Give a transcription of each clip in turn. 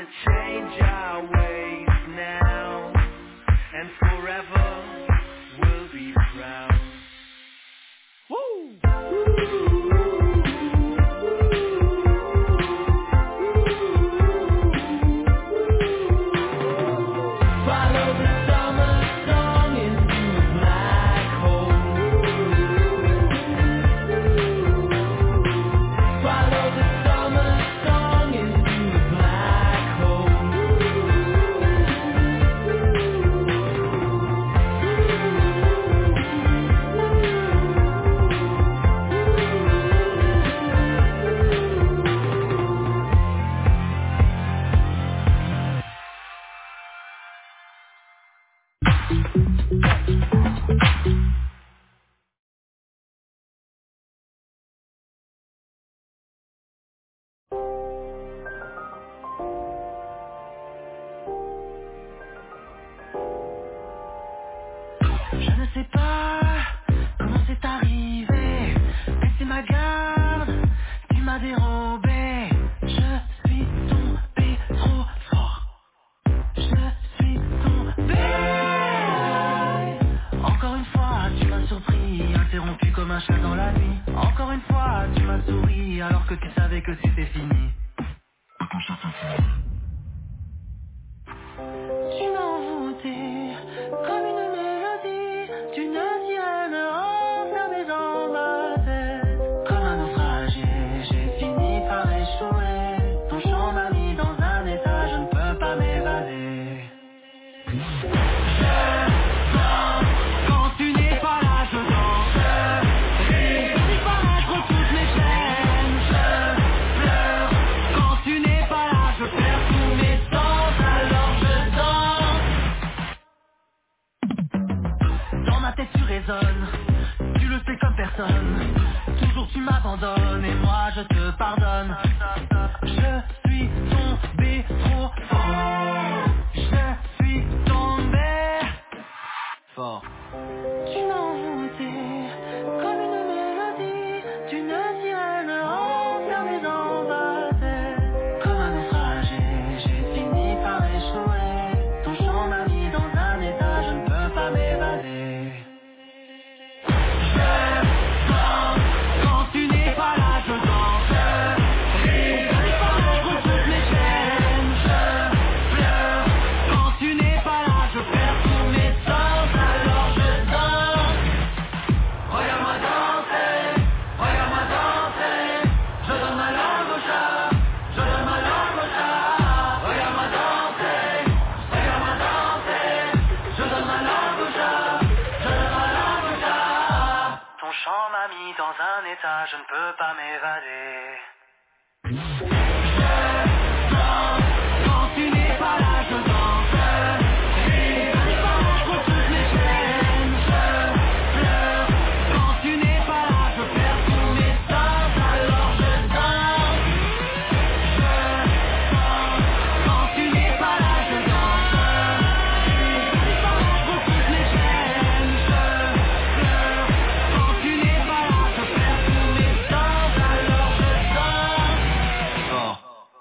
change our ways now, and forever we'll be proud. Woo! Follow the summer song into a black hole. Follow the summer song into a black hole. Je ne sais pas comment c'est arrivé, mais c'est ma garde qui m'a dérobé. Je suis tombé trop fort. Je suis tombé. Encore une fois, tu m'as surpris, interrompu comme un chat dans la nuit. Encore une fois, tu m'as souri alors que tu savais que c'était fini. Tu m'as envoûté comme une mélodie d'une sirène enfermée dans ma tête. Comme un naufragé, j'ai fini par échouer. Ton chant m'a mis dans un état, je ne peux pas m'évader. Quand tu n'es pas là, je danse. Je disparaître toutes mes chaînes. Je pleure. Quand tu n'es pas là, je perds tous mes sens. Alors je danse. Dans ma tête tu résonnes. Tu le sais comme personne. Toujours tu m'abandonnes et moi je te pardonne. Je suis tombé trop fort. Je suis tombé fort. Tu m'as envoûté comme une mélodie d'une sirène enfermée dans ma tête. Comme un naufragé, j'ai fini par échouer. Ton chant m'a mis dans un état, je ne peux pas m'évader. Quand tu n'es pas là, je danse. Je disparaître toutes mes chaînes. Je pleure. Quand tu n'es pas là, je perds tous mes sens. Alors je danse. Regarde-moi danser. Regarde-moi danser. Je donne ma langue au chat. Je donne ma langue au chat. Regarde-moi danser. Regarde-moi danser. Je donne ma langue au chat. Je donne ma langue au chat. Ton chant m'a mis dans un état, je ne peux pas m'évader. Quand tu n'es pas là, je danse. Je disparaître toutes mes chaînes. Je pleure. Quand tu n'es pas là, je perds tous mes sens. Alors je danse. Quand tu n'es pas là, je danse. Je disparaître toutes mes chaînes. Je pleure. Quand tu n'es pas là, je perds tous mes sens. Alors je danse. Fort.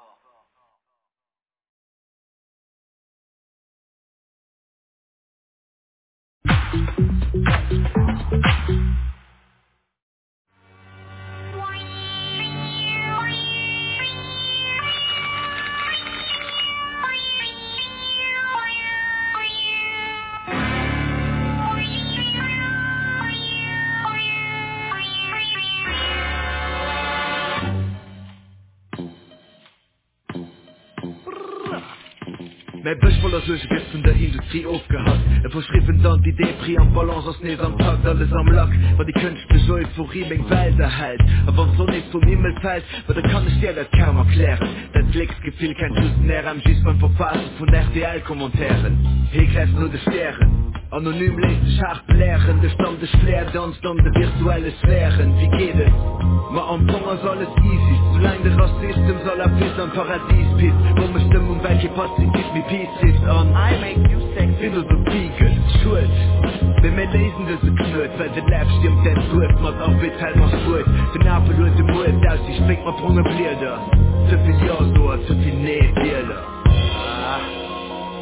Mein Bösch voller Süße wird von der Industrie aufgehackt. Er verschrieben dann die Depri am Balance aus nicht am Tag, alles am Lack. Weil die künstliche Euphorie mein Welt erhält. Aber wenn so nicht vom Himmel fällt, weil da kann ich dir das kaum erklären. Das Glücksgefühl kein Schuss näher am Schieß beim Verfassen von RTL-Kommentaren. Hier greift nur die Sterne. Anonym lässt sich hart belehren, der Stamm des Flair, tanzt um die virtuelle Sphären. Wie geht es? Ma am Anfang ist alles easy, solange der Rassismus soll er bis am Paradies pisst. Wo man Stimmung, welche Pazifist wie Peace trifft an. I make you sex, wie du so Spiegel, Schuld. Wenn wir lesen, das ist knurrt, weil der Lab stimmt, der Tod, macht auch mit Teil macht gut. Den Apfel und den Mut, aus, ich springt mal Brunge Blieder. Zu viel Ja, so, zu viel Nee, Bierler.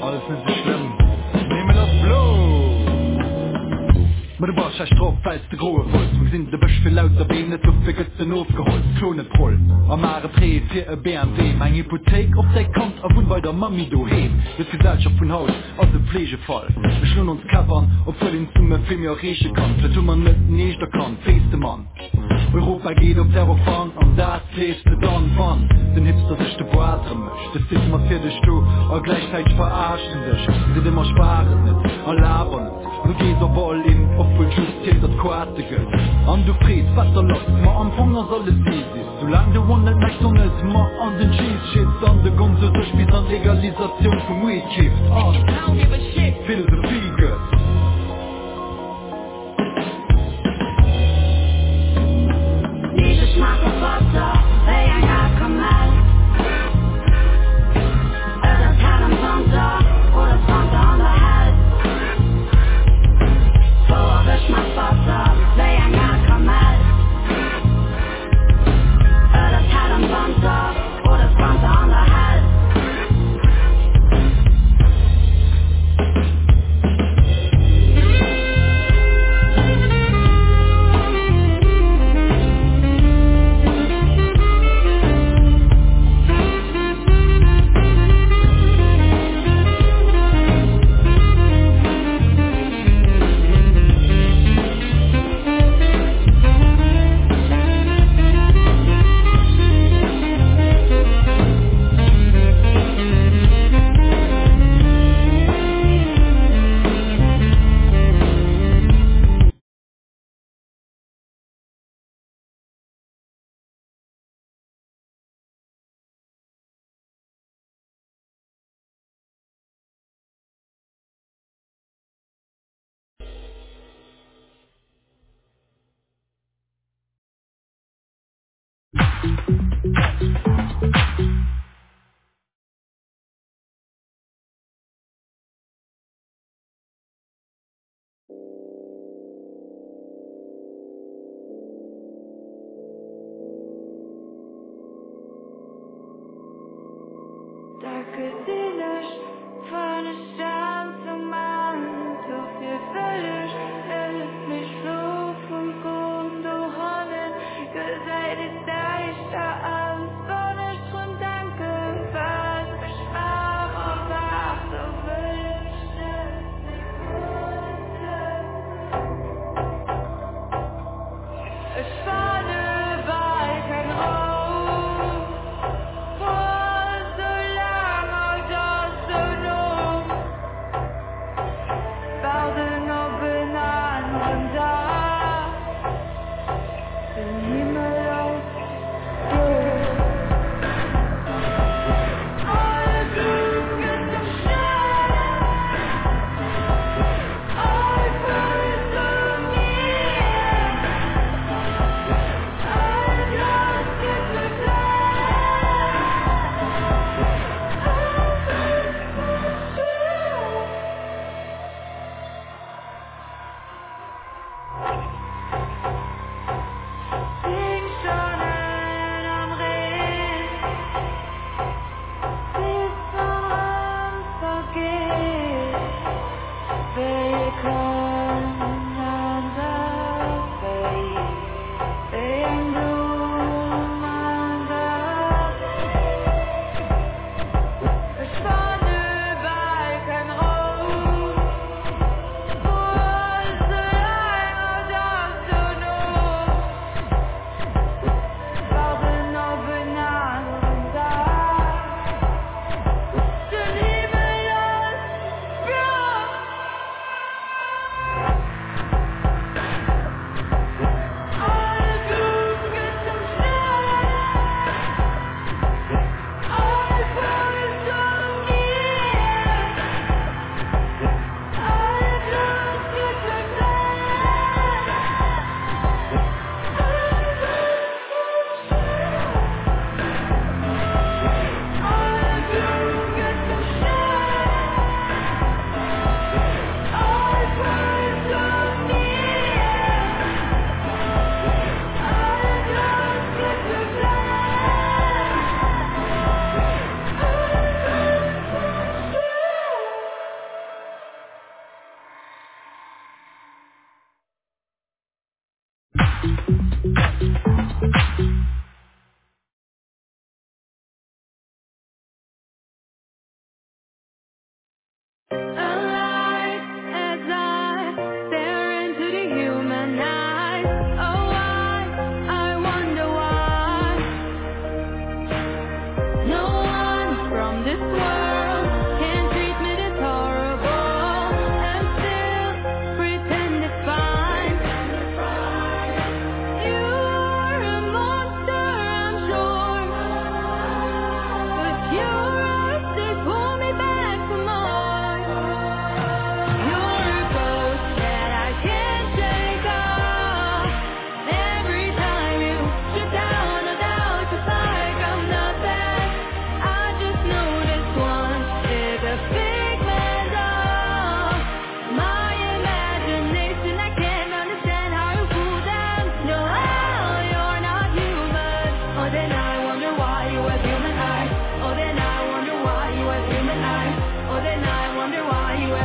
alles nicht so schlimm. Nehmen das Blut. Maar de was strop fest de groe voll we sind de bus für lauter bene zu ficken aufgeholt klone troll am mare pre für a BMW mein Hypothek auf der Kant auf und bei der Mami do he das Gesellschaft von Haus aus dem Pflegefall wir schlun uns kappern ob für den Summe für mir rieche kann für man mit nicht der kann feste Mann Europa geht auf der fahren und das lest du dann von den hipster sich de boatre möchte das ist mal für dich du und gleichzeitig verarschen dich sind immer sparen nicht und labern du gehst auf all in obwohl just das Quatige an du fried was der los ma am Funger soll es easy solange du wundert McDonald's ma an den Cheese shit an der ganze durchspiel an Legalisation vom Weed Chief Philosophie gehört Dieses Schmack auf Wasser, wer ein Jahr kommt mal. Das Herr am Sonntag oder Sonntag an der Hals. So erwisch mal Wasser, wer ein Jahr kommt mal. Das Herr am Sonntag oder Sonntag an der Hals.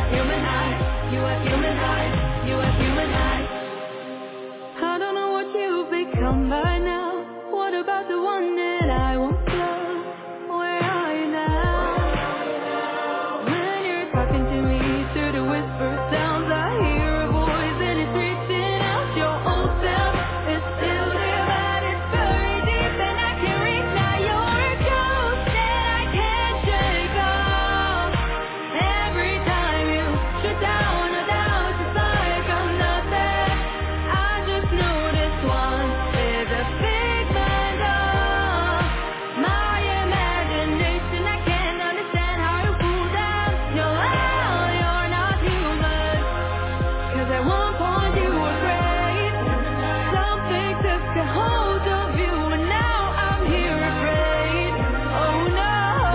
human eyes. You have human eyes. You have human eyes. I don't know what you've become by now. What about the one that I once loved? Where are you now? When you're talking to me through the whisper sounds, I hear a voice and it's reaching out. Your old self is still there, but it's buried deep and I can't reach now. You're a ghost that I can't shake off. Every time you shut down a doubt, it's like I'm not there. I just know this one is a figment of my imagination. I can't understand how you fool them. You're not human. 'Cause at one point you were great. Something took a hold of you and now I'm here afraid. Oh no,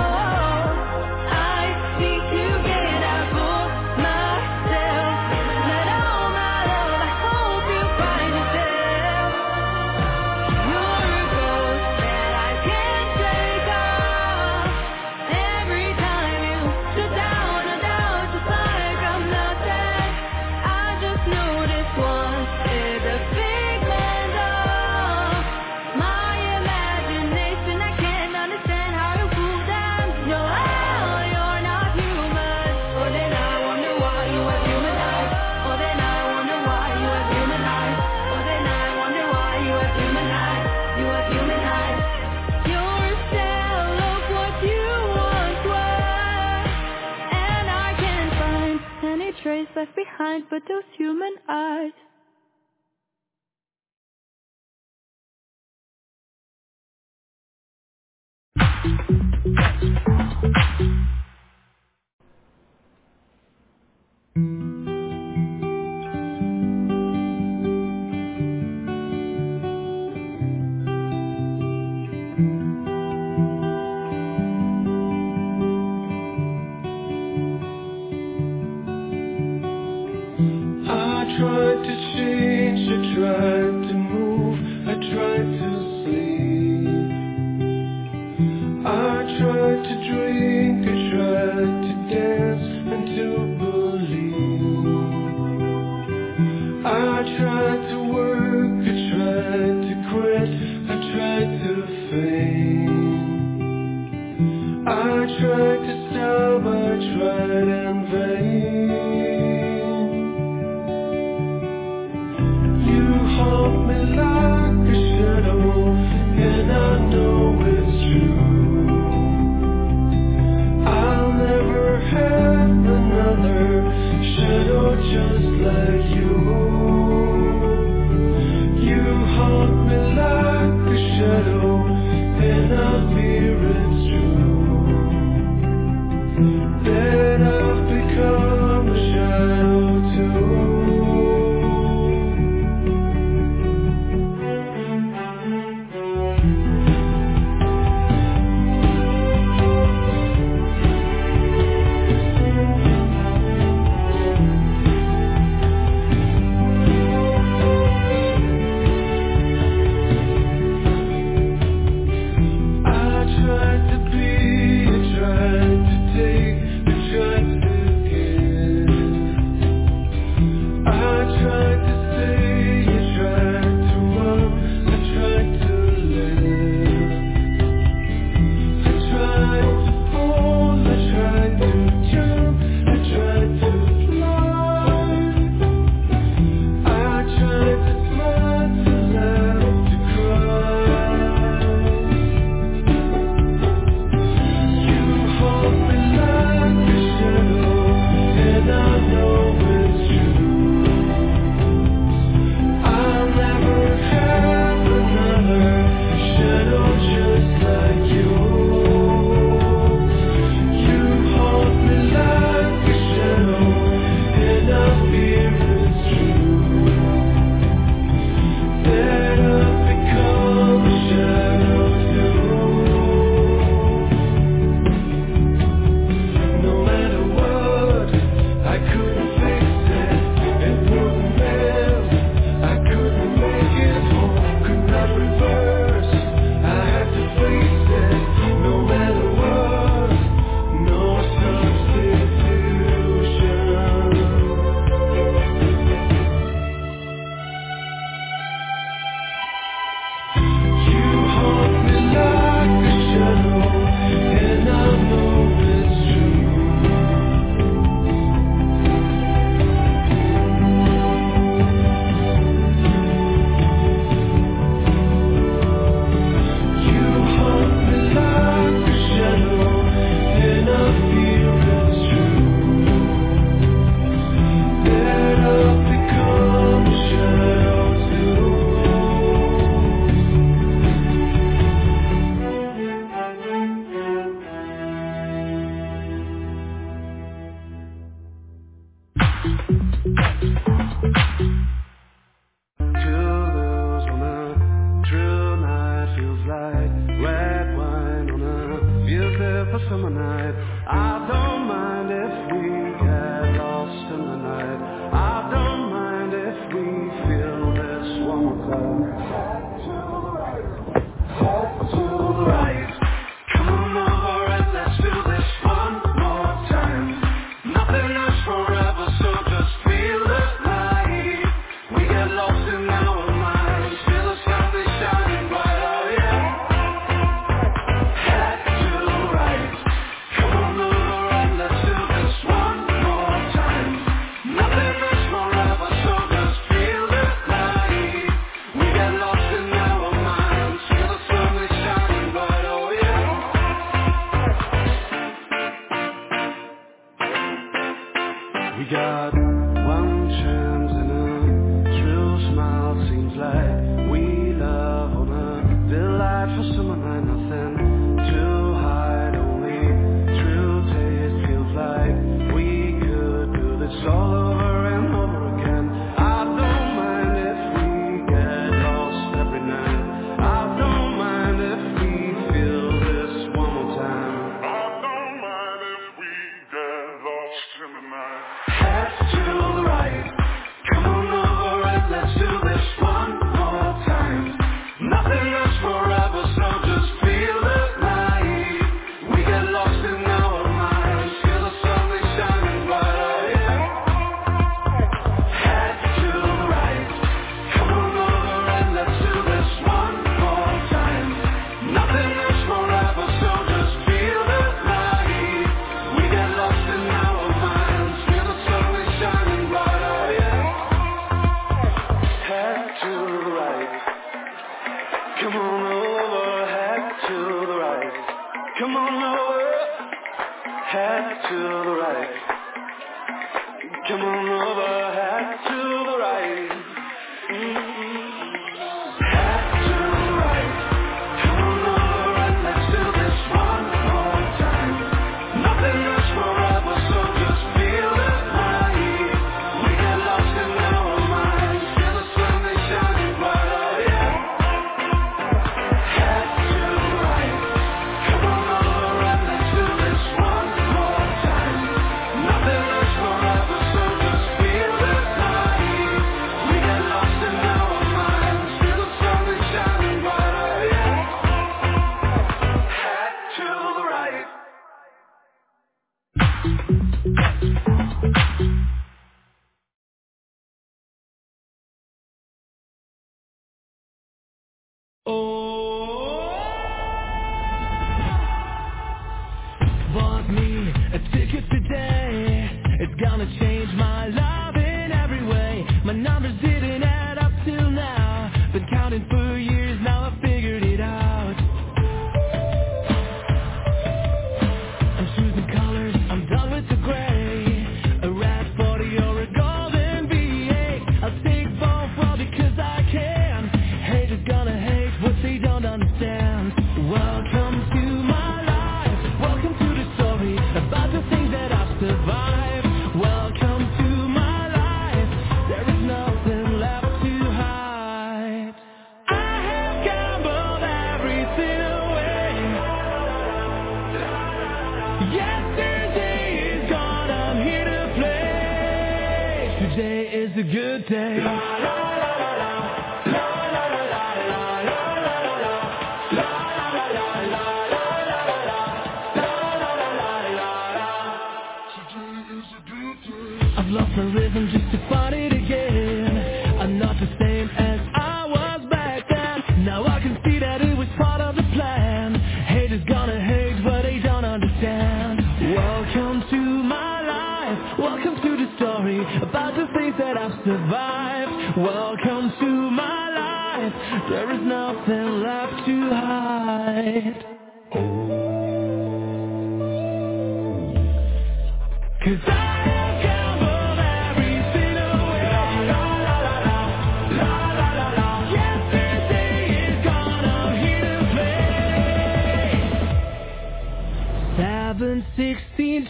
I need to get out for myself. Let all my love, I hope you find yourself. You're a ghost that I can't shake off. Every time you shut down a doubt, just like I'm not there. I just know this one is a figment of my imagination. I can't understand how you fool them. You're not human. Oh, then I wonder why you have human eyes. Oh, then I wonder why you have human eyes. Oh, then I wonder why you have human eyes. You have human eyes. You're a shell of what you once were, and I can't find any trace left behind but those human eyes. I tried to change, I tried to move, I tried to sleep. I tried to drink, I tried to dance and to believe. I tried to work, I tried to quit, I tried to faint. I tried to stop, I tried in vain. You haunt me like a shadow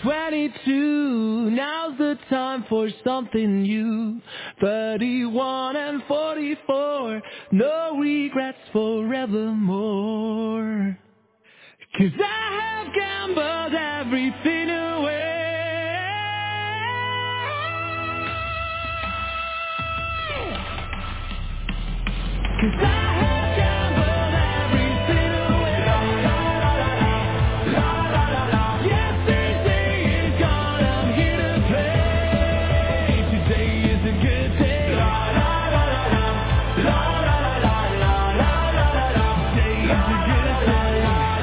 22, now's the time for something new. 31 and 44, no regrets forevermore. 'Cause I have gambled everything away. 'Cause I have gambled everything away. Yesterday is gone, I'm here to play. Today is a good day. Today is a good day.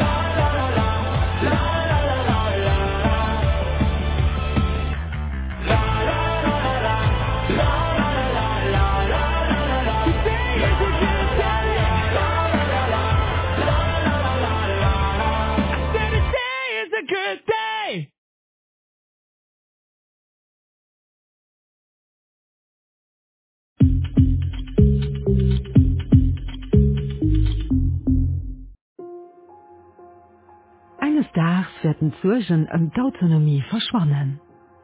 Eines Tages werden Zürchen und die Autonomie verschwonnen.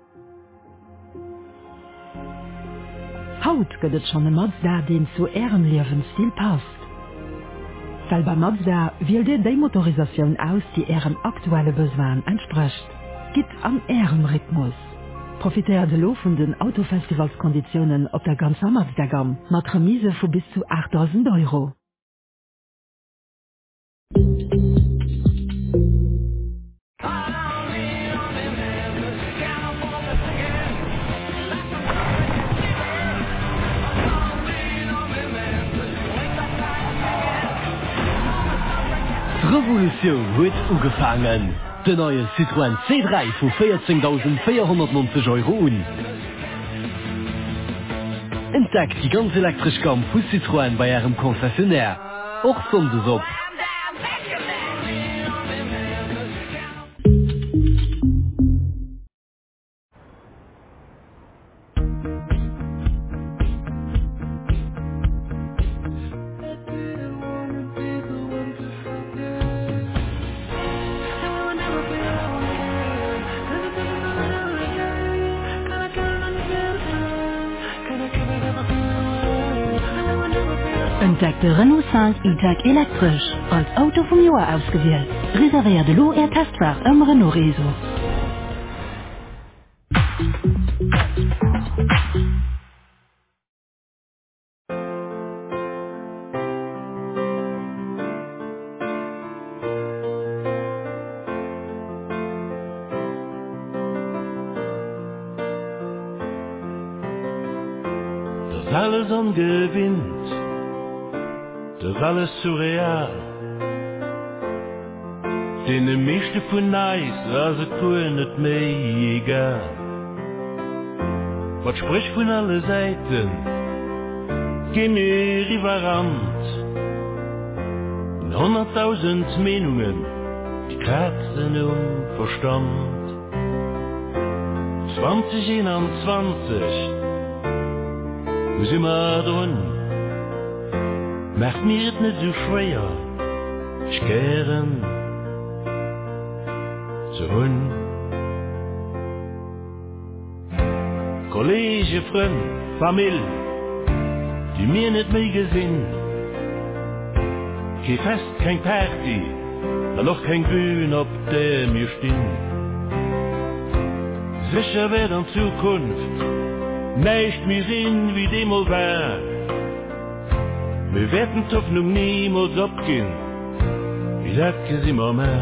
Haut geht es schon ein Mazda, den zu ihrem Lebensstil passt. Weil bei Mazda wählt ihr die Motorisation aus, die ihrem aktuellen Besoin entspricht. Geht an ihrem Rhythmus. Profitiert de laufenden Autofestivalskonditionen auf der ganzen Mazda-Gamme mit Remise von bis zu 8.000 €. Revolution wird angefangen. Der neue Citroën C3 für 14.490 € un. Entdeckt die ganz elektrische Gamme von Citroën bei ihrem Konzessionär. Auch Sonntag auf. Entdeckt der Renault 5 E-Tech elektrisch, als Auto vom Jahr ausgewählt. Reserviert lo Ihr Testfahrt am Renault Reso. Das alles angewinnt, das alles surreal. Den meiste von nice, also cool nicht mehr egal. Was spricht von alle Seiten, geh mir riverant. 100.000 Meinungen, die kratzen Verstand. 2021, wo sind wir drin? Macht mir es nicht so schwer, ich gern zurück. Kollege, Freund, Familie, die mir nicht mehr gesehen. Kein Fest, kein Party, dann noch kein Bühne, auf der wir stehen. Sicher wird in Zukunft nicht mehr sehen, wie dem mal war. Wir werden die Hoffnung niemals abgehen, wie das ist immer mehr.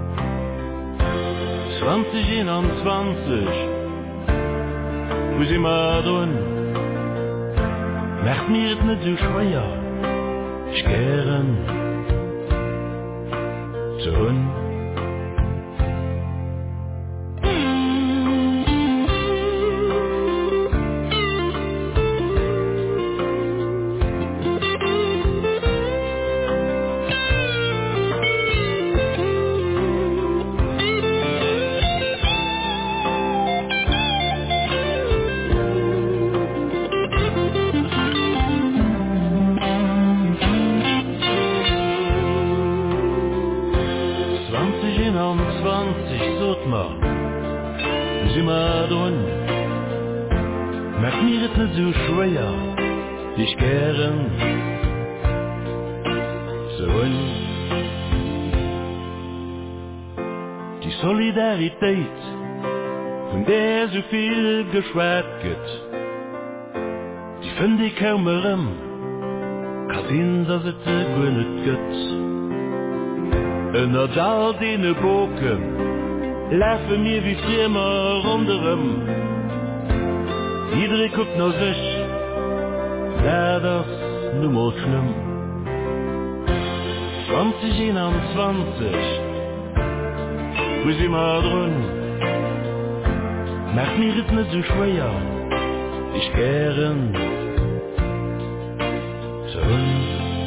2021, wo sind wir drin? Macht mir es nicht so schwer, ich gern zurück. drin. Mach mir es nicht so schwer, dich gern zurück. Die Solidarität, von der so viel geschwärzt wird, die finde ich kaum mehr Kasin, dass es gut nicht geht. Und aus all den Boken laufen mir wie Firma rundherum. Jeder guckt nach sich, wäre das nur mal schlimm. 2021, wo sie mal drin, macht mir es nicht so schwer, ich gern zurück.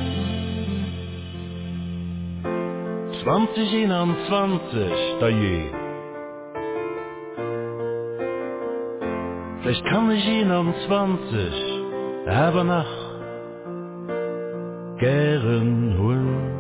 2021, da je. Vielleicht kann ich ihn um 20, aber noch gern holen.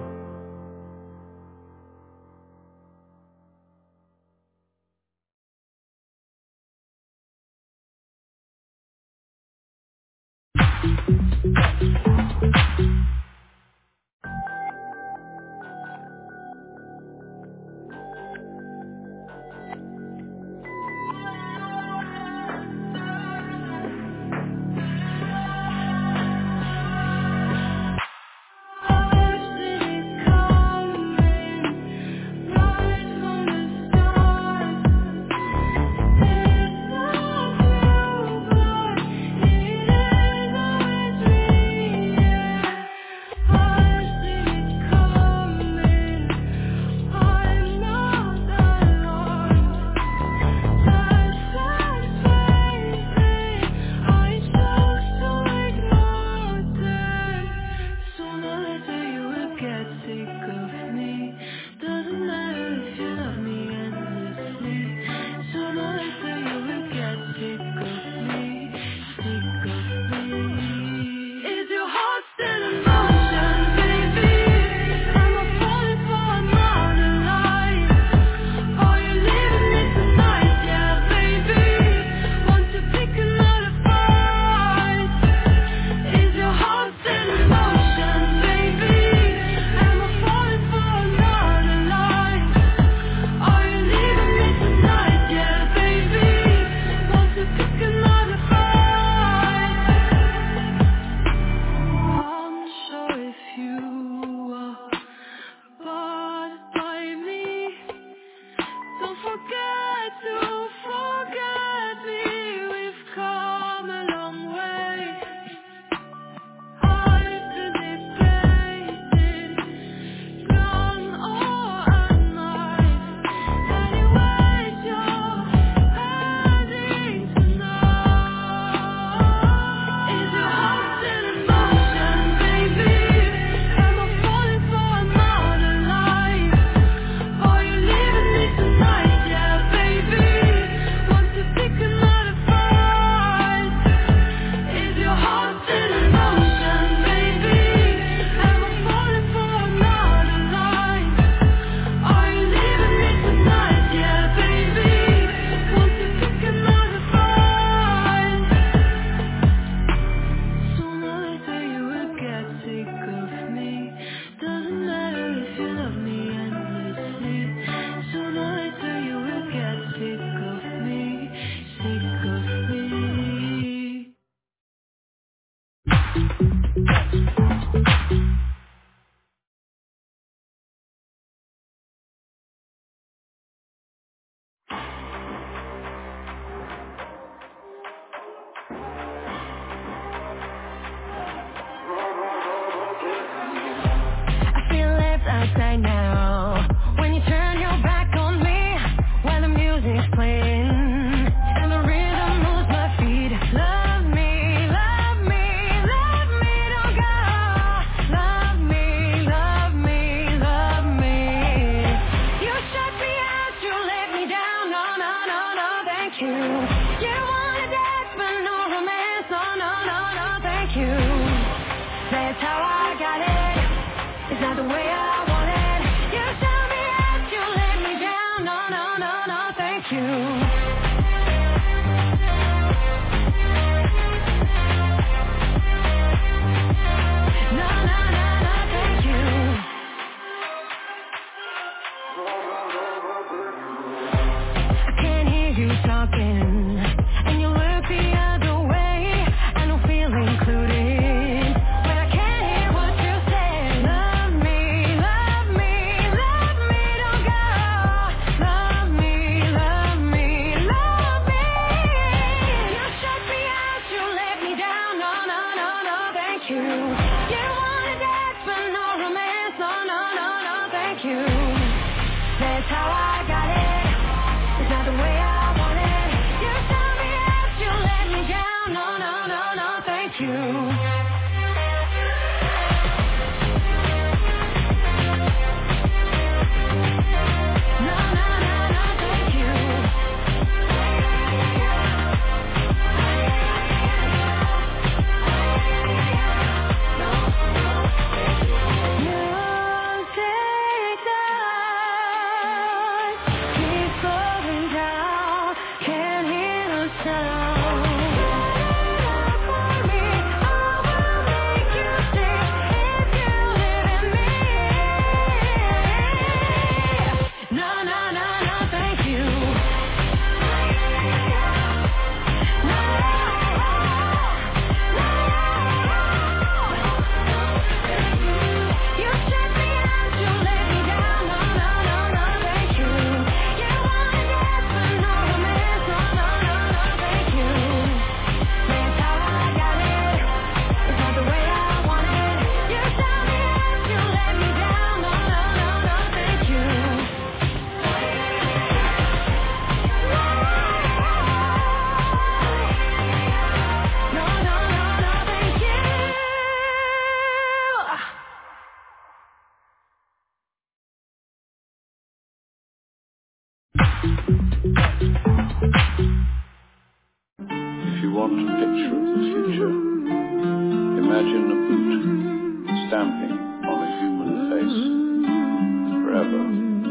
If you want a picture of the future, imagine a boot stamping on a human face forever.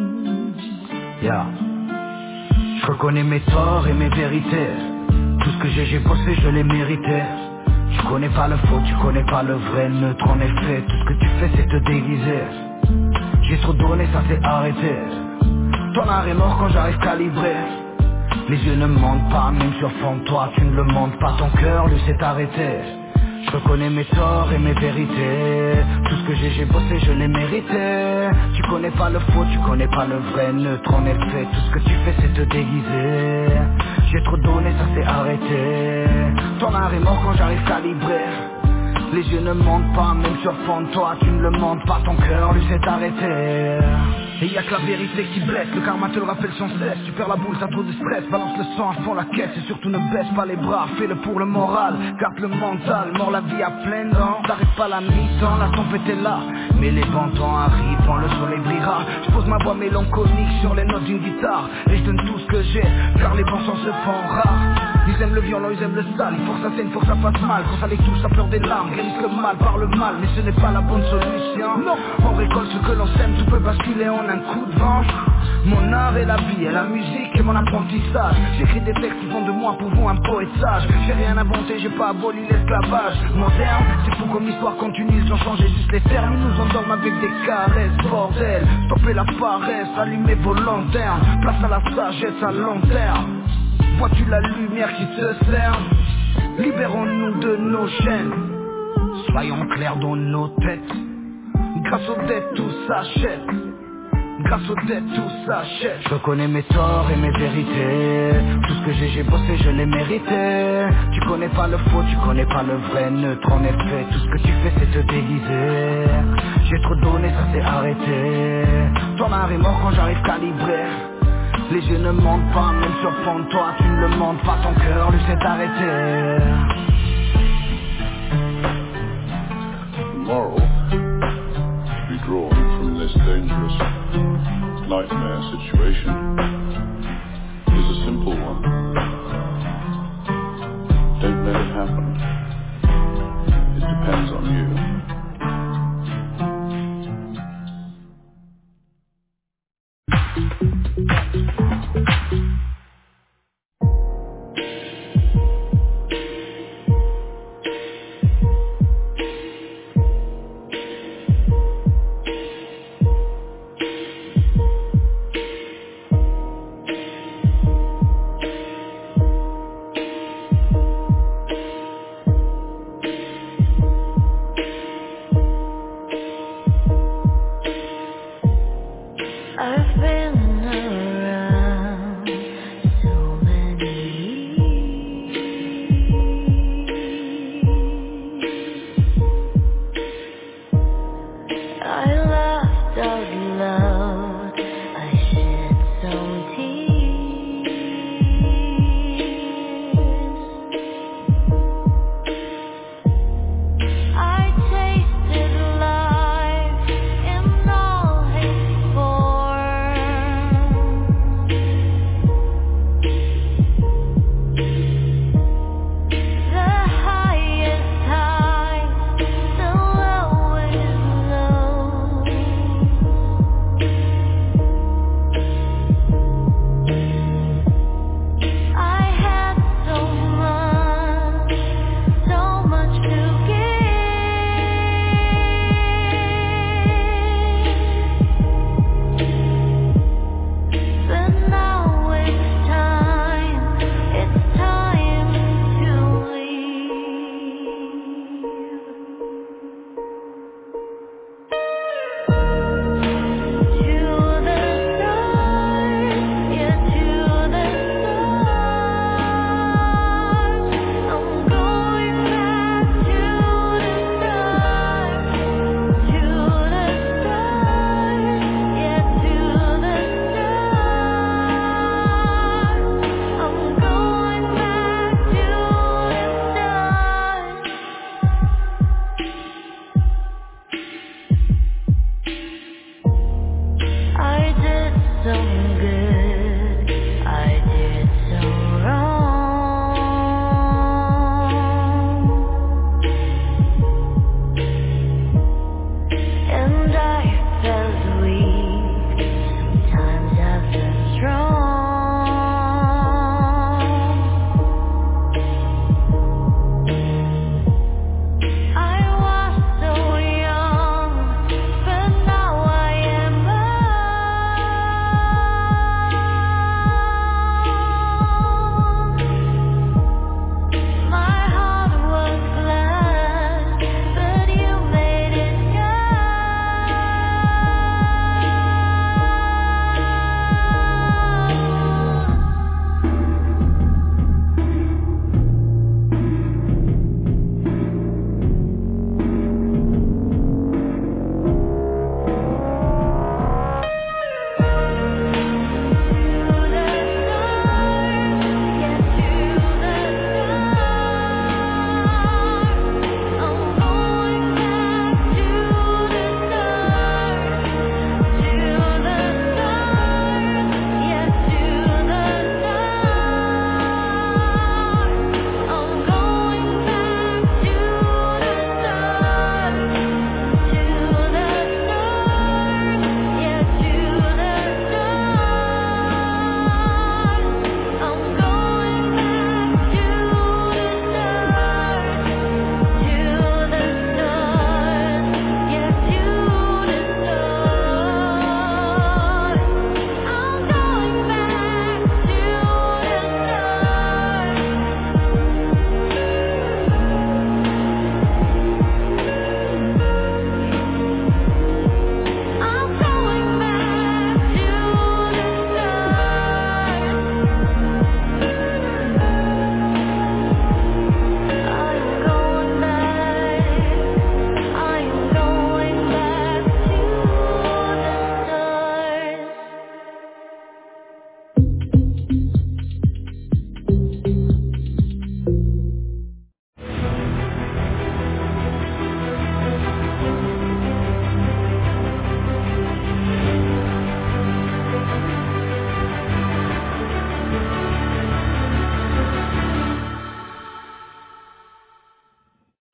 Yeah. Je reconnais mes torts et mes vérités. Tout ce que j'ai bossé, je l'ai mérité. Tu connais pas le faux, tu connais pas le vrai. Neutre en effet, tout ce que tu fais c'est te déguiser. J'ai trop donné, ça s'est arrêté. Ton art est mort quand j'arrive calibré. Les yeux ne mentent pas, même sur fond de toi, tu ne le montres pas, ton cœur lui s'est arrêté. Je reconnais mes torts et mes vérités. Tout ce que j'ai bossé, je l'ai mérité. Tu connais pas le faux, tu connais pas le vrai. Neutre en effet, tout ce que tu fais c'est te déguiser. J'ai trop donné, ça s'est arrêté. Ton art est mort quand j'arrive calibré. Les yeux ne mentent pas, même sur fond de toi, tu ne le montres pas, ton cœur lui s'est arrêté. Et y'a que la vérité qui blesse, le karma te le rappelle sans cesse. Tu perds la boule, t'as trop de stress, balance le sang à fond la caisse. Et surtout ne baisse pas les bras, fais-le pour le moral. Garde le mental, mord la vie à pleines dents. T'arrêtes pas la mi-temps, la tempête est là. Mais les bons temps arrivent, quand le soleil brillera. Je pose ma voix mélancolique sur les notes d'une guitare. Et je donne tout ce que j'ai, car les bons sens se font rares. Ils aiment le violon, ils aiment le sale. Il faut que ça saigne, il faut que ça fasse mal. Quand ça les touche, ça pleure des larmes. Guérissent le mal par le mal, mais ce n'est pas la bonne solution. Non, on récolte ce que l'on sème, tout peut basculer en un coup de vent. Mon art est la vie, et la musique est mon apprentissage. J'écris des textes qui font de moi pour vous un poète sage. J'ai rien inventé, j'ai pas aboli l'esclavage moderne. C'est fou comme l'histoire continue, ils ont changé juste les termes. Ils nous endorment avec des caresses, bordel. Stoppez la paresse, allumez vos lanternes. Place à la sagesse à long terme. Vois-tu la lumière qui se cerne? Libérons-nous de nos chaînes. Soyons clairs dans nos têtes. Grâce aux dettes tout s'achète. Grâce aux dettes tout s'achète. Je reconnais mes torts et mes vérités. Tout ce que j'ai bossé je l'ai mérité. Tu connais pas le faux, tu connais pas le vrai. Neutre en effet, tout ce que tu fais c'est te déguiser. J'ai trop donné, ça s'est arrêté. Ton art est mort quand j'arrive calibré. Les yeux ne mentent pas, même sur fond de toi, tu ne le montres pas, ton cœur lui s'est arrêté. The moral to be drawn from this dangerous nightmare situation is a simple one. Don't let it happen. It depends on you.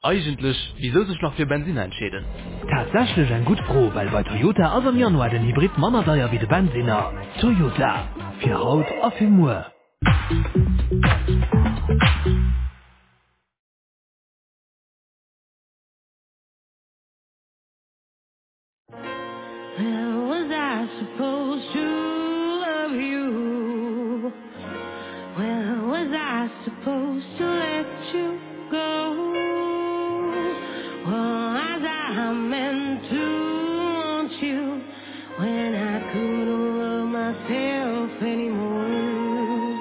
Eigentlich, wieso sich noch für Benzin entscheiden? Tatsächlich ein gut froh, weil bei Toyota also im Januar den Hybrid Mannerteuer wie der Benziner. Toyota. Für Haut auf Humor. How was I supposed to love you? Where was I supposed to let you go? Was I meant to want you when I couldn't love myself anymore?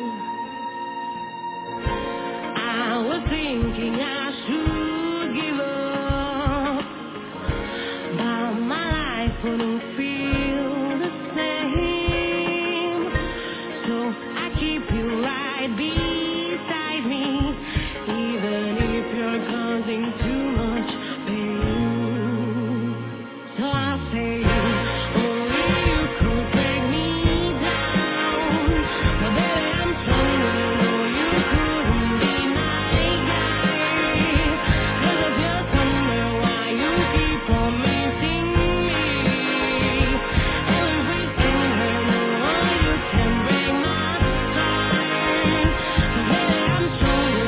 I was thinking I should give up, but my life wouldn't feel the same. So I keep you right beside me, even if you're causing too much pain. So I'll say, only you could break me down. But baby, I'm stronger, no, you couldn't be my guy. 'Cause I just wonder why you keep on missing me. Everything I know, you can break my heart. But baby, I'm stronger.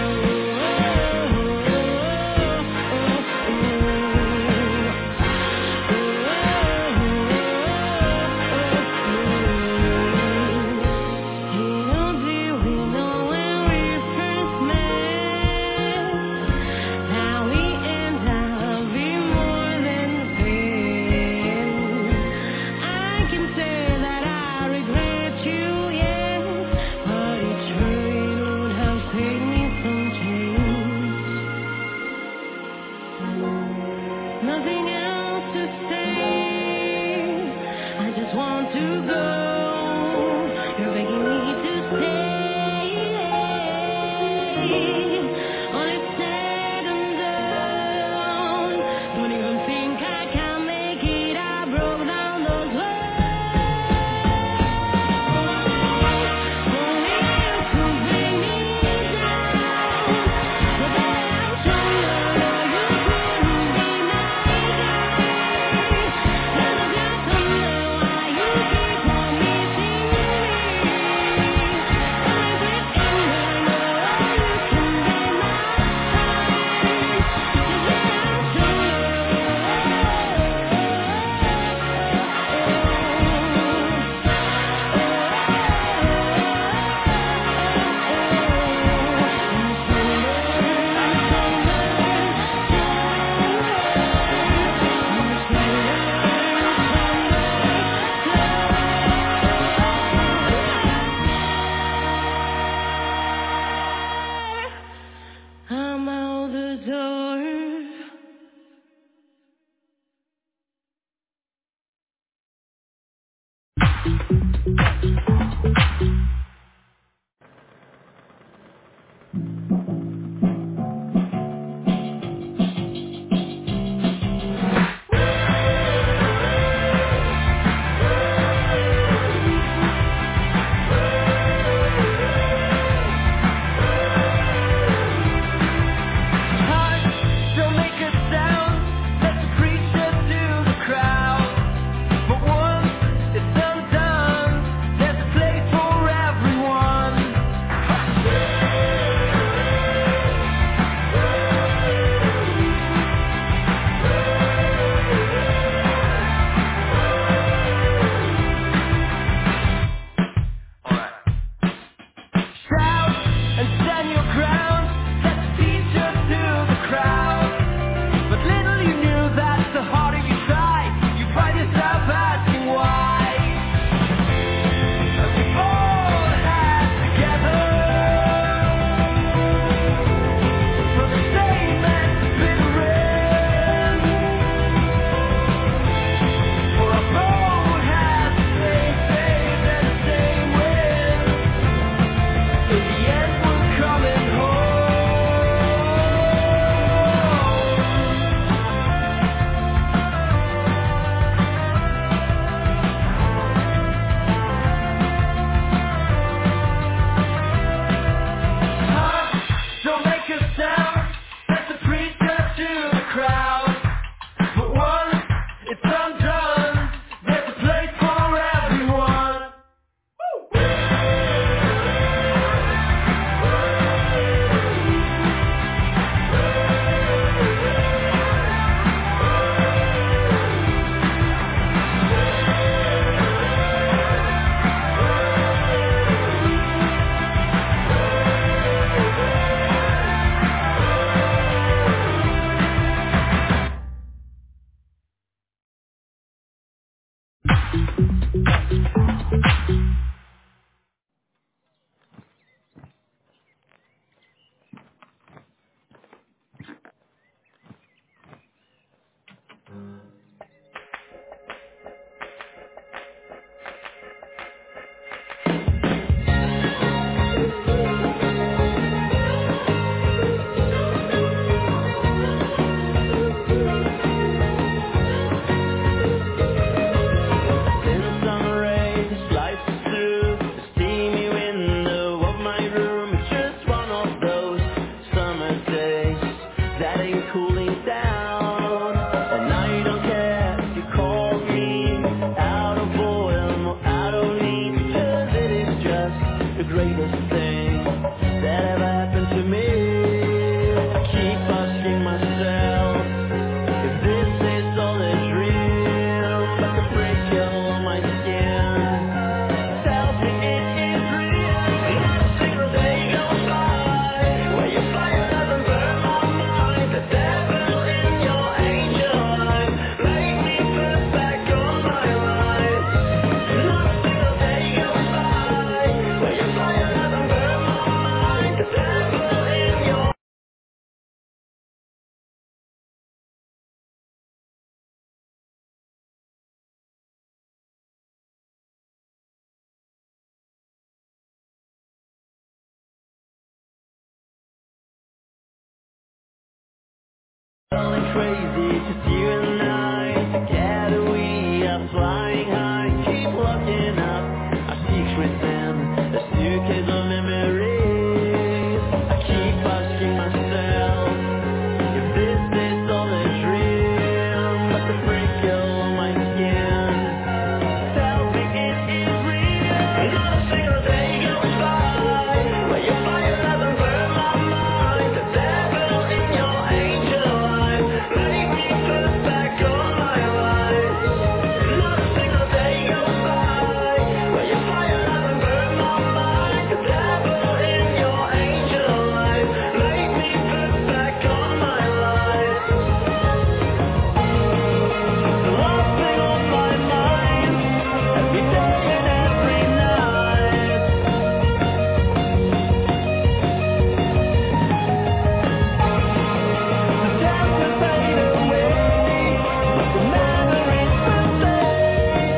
Little did we know when we first met, now we end up being more than friends. I can say that I regret you, yes, but it sure would have saved me some change. Nothing else to say, I just want to go. You're begging me to stay. All it's said and done, don't even think I can make it. I broke down those words. Only you could bring me down. But baby, I'm stronger, no, you couldn't be my guy. 'Cause I just wonder why you keep on missing me. Everything I know, you can be my heart. 'Cause baby, I'm stronger. I'm out the door. Feeling crazy, just you and I together we are flying high. Keep looking up, our secrets in the suitcase of memories. I keep asking myself if this is all a dream, but the wrinkle on my skin tells me it is real. Not a single day goes by where your fire doesn't burn my mind. The devil in your angel eyes make me put back on my life. Not a single day goes by where your fire doesn't burn my mind. The devil in your angel eyes make me put back on my life. The last thing on my mind every day and every night. The dance will fade away, but the memories will stay.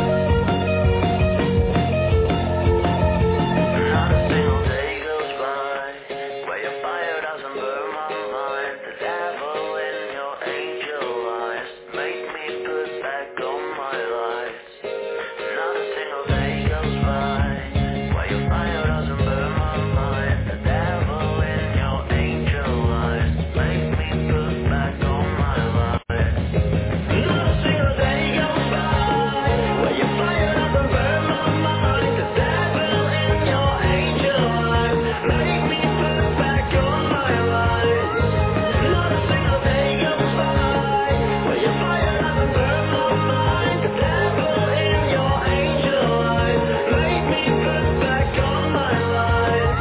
Not a single day goes by where your fire doesn't burn my mind. The devil in your angel eyes make me put back on my life. Not a single day goes by where your fire doesn't burn my mind. The devil in your angel eyes make me put back on my life. Not a single day goes by where your fire doesn't burn my mind. The devil in your angel eyes make me put back on my life. Not a single day goes by where your fire doesn't burn my mind. The devil in your angel eyes make me put back on my life.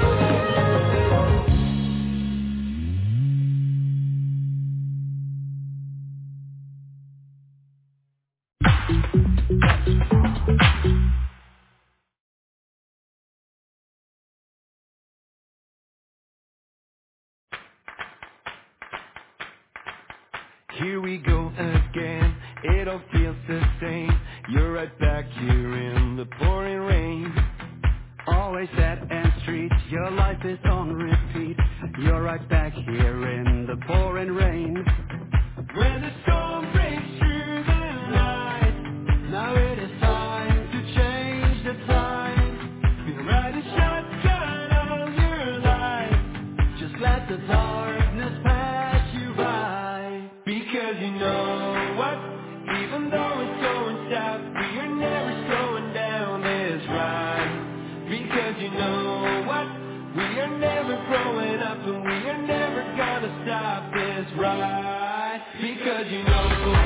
Here we go again, it all feels the same. You're right back here in the pouring rain. Always sad and street, your life is on repeat. You're right back here in the pouring rain. When the storm breaks through the night, now it is time to change the time. Be ready, shotgun all your life. Just let the darkness pass you by. Because you know what? Even though it's going south, we are never slowing down this ride. Because you know what? We are never growing up and we are never gonna stop this ride. Because you know,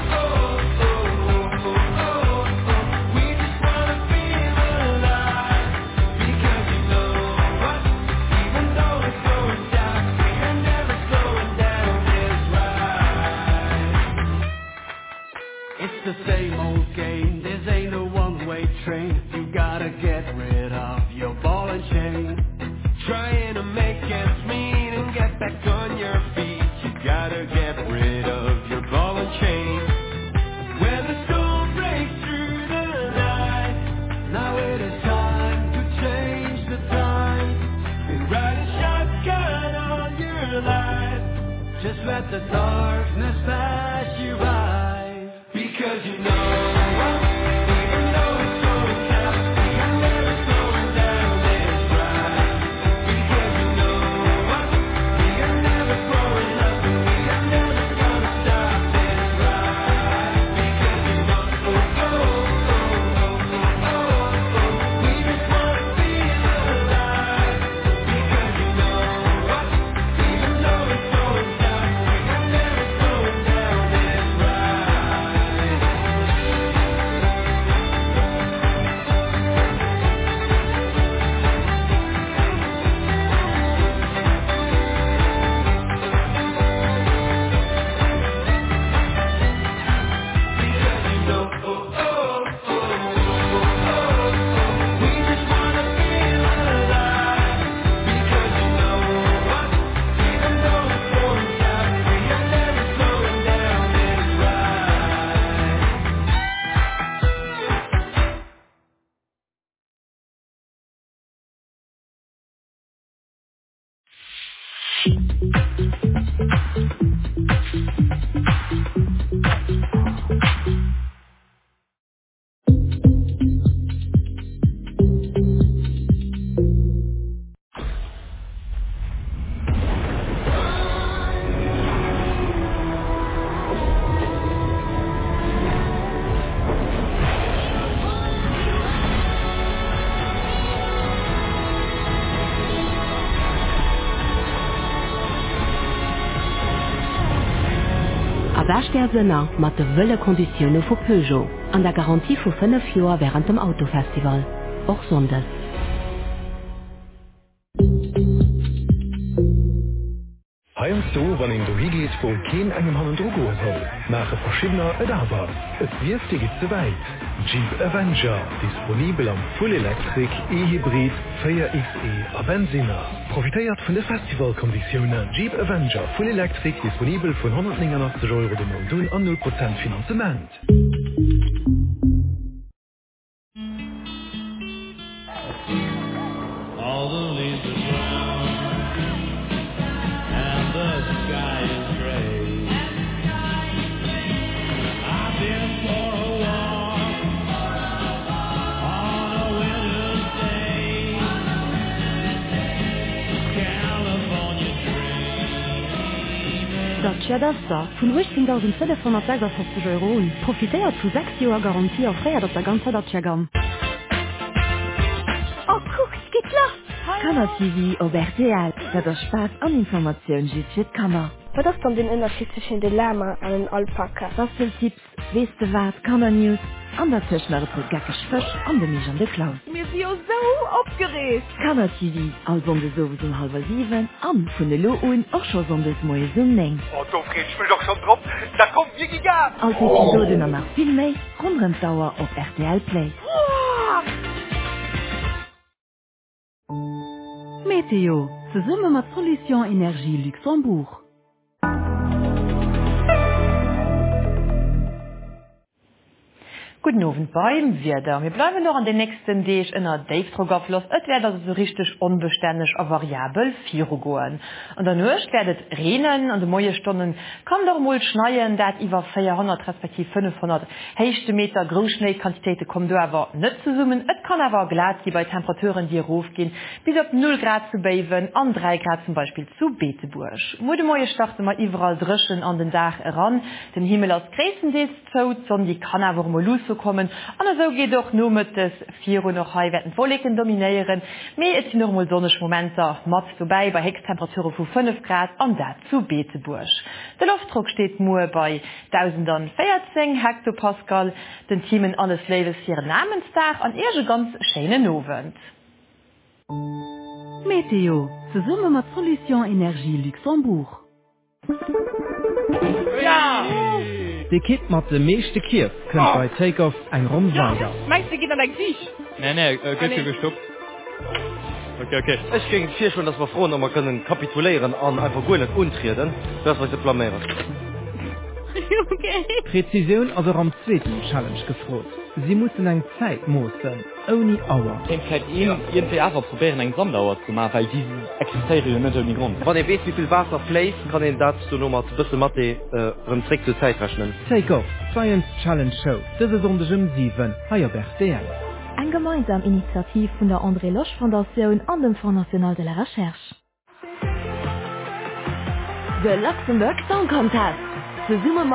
we just wanna feel alive. Because you know what? Even though it's going south, we are never slowing down this ride. It's the same old game, this ain't a one-way train. You gotta get rid of your ball and chain. Trying to make ends meet and get back on your feet. You gotta get rid of your ball and chain. When the storm breaks through the night, now it is time to change the time. And ride a shotgun on your life. Just let the darkness pass you by. Because you know what? Even though it's going south, we are never slowing down this ride. Because you know what? We are never growing up and we are never gonna stop this ride. Because you know, we just wanna feel alive. Because you know what? Even though it's going south, we are never slowing down this ride. Because you know, we just wanna feel alive. Because you know what? Even though it's going south, we are never slowing down this ride. Passagersönner mat de wëlle Konditionne vu Peugeot an der Garantie vu 5 Joer während dem Autofestival. Och sondes. Heim so, wann in du higeet, wo kein engem Hand Drogo soll. Mache verschiedener Edaber. Es wirst dir geht zu weit. Jeep Avenger, disponibel am Full Electric, E-Hybrid, 4xe, a Benziner. Profitiert von der Festivalkonditionen. Jeep Avenger, Full Electric, disponibel von 189 € dem Modul an 0% Finanzement. All the leaves are brown and the sky is gray. I've been for a walk on a winter's day. California dream. Dat Chadaster vun 18.756 € profitéiert zu 6 Joer Garantie aufréiert op der ganze Datchagam. Oh, guck, es geht los! Kammer TV op RTL, dat der Spaß an Informationen jiet fir Kammer. Was ist dann den Unterschied zwischen den Lama und den Alpaka? Was für Tipps, weißt du was, Kammer News, an der Tischnare pro gackisch Fisch an den Misch an der Klaus. Wir sind ja so aufgeregt! Kammer TV, als um sowieso um 6:30, an von der Lo-Un auch schon so des Moes um 9. Oh, du kriegst mich doch schon drauf, da kommt wie gegangen! Als Episode noch nach viel mehr, Rundremsdauer auf RTL Play. Meteo, zusammen mit Solution Energie Luxembourg. Guten Abend beim Wetter. Wir bleiben noch an den nächsten Tag in der Dave-Troggerfloss. Es wird so richtig unbeständig und variabel 4 gehen. Und danach wird es regnen und in den Stunden kann doch mal schneien, dass über 400 respektive 500 höchste Meter Großschneequantitäten kommen da aber nicht zusammen. Es kann aber glatt sein bei Temperaturen, die raufgehen, bis auf 0 Grad zu Beven, an 3 Grad zum Beispiel zu Beeteburg. Morgen starten wir überall drischen an den Tag ran. Den Himmel aus Gräsendienst zu, die Sonne kann aber mal loskommen. Und so geht doch nur mit des 4 Uhr noch high werden Wolken dominieren. Mehr ist noch mal sonnige Momente mit dabei bei Höchsttemperaturen von 5 Grad und da zu Beeteburg. Der Luftdruck steht nur bei 1014 Hektopascal. Den Teamen alles Lebens hier Namenstag und ihr ganz schönen Abend. Meteo, zusammen mit Solution Energie Luxembourg. Ja! De Kit mat de meeste Kier kënnt bei Takeoff eng Romwander. Meinst du, geht an dein Tisch? Nee, geht gestoppt. Okay. Ich ging vier schon, dass wir froh, dass wir können kapitulieren und einfach gut nicht untreten. Das, was ich planiere. Okay. Präzision also am zweiten Challenge gefrot. Sie mussten eng Zeit mosten, ohne Auer. Ich kann irgendwie einfach probieren, einen Sammlauer zu machen, weil die existieren nicht ohne Grund. Wenn ihr wisst, wie viel Wasser fließt, kann ich dazu noch mal ein bisschen Mathe einen Trick zur Zeit rechnen. Take Off, Science Challenge Show. Das ist um 7, hier bei RTL. Ein gemeinsame Initiative von der André Loche Fondation und dem Fonds National de la Recherche. Der Luxemburg Song Contest. Zusammen